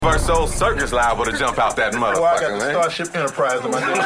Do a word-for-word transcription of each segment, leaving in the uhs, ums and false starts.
First old circus liable to jump out that motherfucker, Well, I got the man. Starship Enterprise in my name.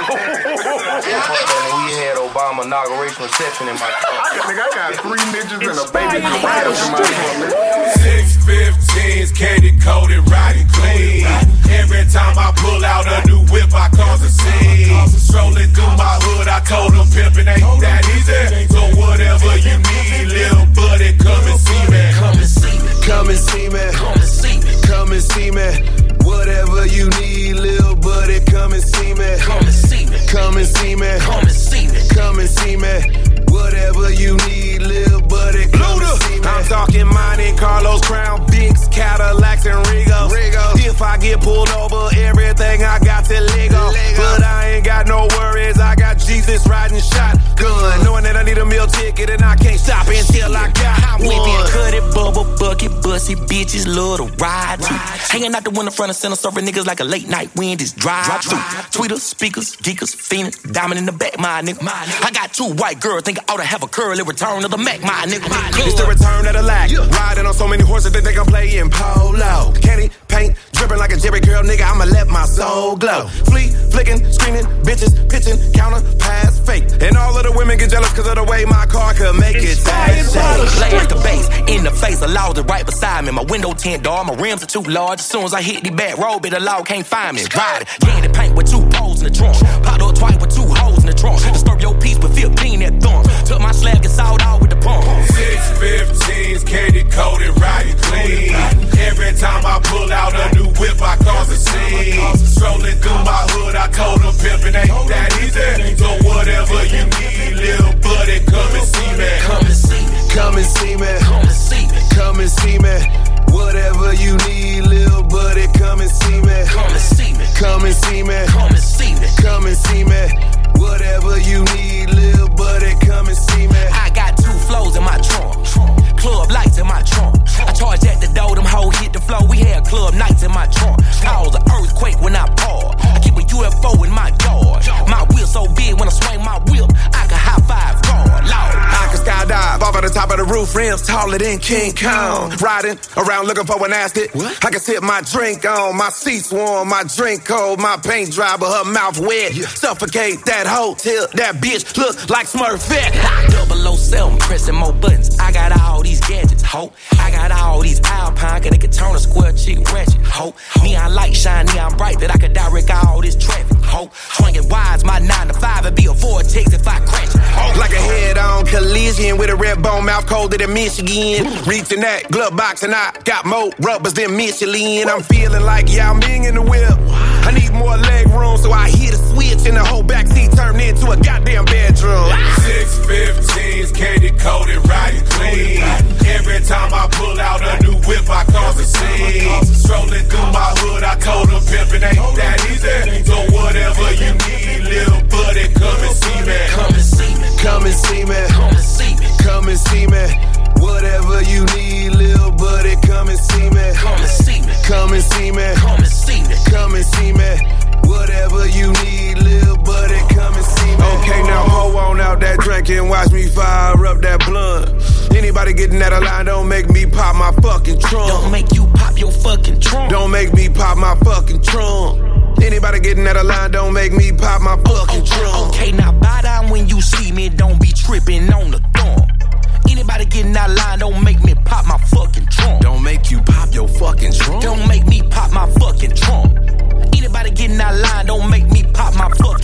We had Obama inauguration reception in my car. I think I got three midgets and a baby giraffe in my car. six fifteens, candy coated, riding clean. Every time I pull out a new whip, I cause a scene. Strolling through my hood, I told them pimpin' ain't that easy. So whatever you need, little buddy, come and see me. Come and see me. Come and see me. Come and see me. Come and see me. Whatever you need, little buddy, come and see me. Come and see me. Come and see me. Come and see me. Come and see me. Whatever you need, little buddy, come and see me. I'm talking Monte Carlos, Crown, Bigs, Cadillacs, and Regals. If I get pulled over, everything I got to Lego. But I ain't got no worries, I got Jesus riding shotgun. Knowing that I need a meal ticket and I can't stop until I got one. Whipping, cut it, bubble, bucket, bussy, bitches love to ride too. Hanging out the window front and center, serving niggas like a late night wind is drive through. Tweeters, speakers, geekers, fiends, diamond in the back, my nigga. I got two white girls, think I ought to have a curly return of the Mac, my nigga. It's the return of the lack. Riding on so many horses that they can play in polo. Candy paint, dripping like a Jerry curl, nigga. I'ma let my soul glow. Flee, flicking, screaming, bitches, pitching, counter, pass, fake. And all of the women get jealous cause of the way my car could make it that shake. Lay at the base, in the face, the laws are right beside me. My window tint dark, my rims are too large. As soon as I hit the back road, the law can't find me. Ride it, candy paint with two poles in the trunk. Popped up twice with two holes in the trunk. Disturb your piece with fifteen at thumb. Took my slab, get sawed out with the pump. six fifteens, candy coated, riding clean. Every time I pull out a new whip, I cause a scene. Strolling through my hood, I told them pimpin' ain't that easy. So whatever you need, little buddy, come and see me. Come and see me. Come and see me. Come and see me. Come and see me. Whatever you need, little buddy, come and see me. Come and see me. Come and see me. Come and see me. Come and see me. Whatever you need, little buddy, come and see me. I got two flows in my trunk. Club lights in my trunk. I charge at the door, them hoes hit the floor. We had club nights in my trunk. Cause an earthquake when I pour. I keep a U F O in my yard. My wheel so big when I swing my whip, I can high five God. Lord. I can skydive off of the top of the roof, rims taller than King Kong. Riding around looking for an asset. I can sip my drink on, my seats warm, my drink cold, my paint dry, but her mouth wet. Suffocate that hotel, that bitch look like Smurfette. double oh seven, pressing more buttons. I got all these gadgets, ho. I got all these Alpine, cause they can turn a square chick ratchet, ho. Neon light shine neon bright that I could direct all this traffic, ho. Swinging wise, my nine to five and be a vortex if I crash it, ho. Like a head-on collision with a red bone mouth colder than Michigan. Reaching that glove box and I got more rubbers than Michelin. I'm feeling like Yao Ming in the whip. I need more leg room, so I hit a switch and the whole backseat turned into a goddamn bedroom. six fifteens, candy coated, riding clean. Every time I pull out a new whip, I cause a scene. Strolling through my hood, I told them pimpin' ain't that easy. So whatever you need, little buddy, come and see me. Come and see me. Come and see me. Come and see me. Come and see me. Whatever you need, little buddy, come and see me. Come and see me. Come and see me. Come and see me. Come and see me. Whatever you need, little buddy, come and see me. Okay, now hold on out that drink and watch me fire up that blunt. Anybody getting out of line, don't make me pop my fucking trunk. Don't make you pop your fucking trunk. Don't make me pop my fucking trunk. Anybody getting out of line, don't make me pop my fucking okay, trunk. Okay, now bow down when you see me, don't be tripping on the thumb. Anybody getting out of line, don't make me pop my fucking trunk. Don't make you pop your fucking trunk. Don't make me pop my fucking trunk. Anybody getting out of line, don't make me pop my fucking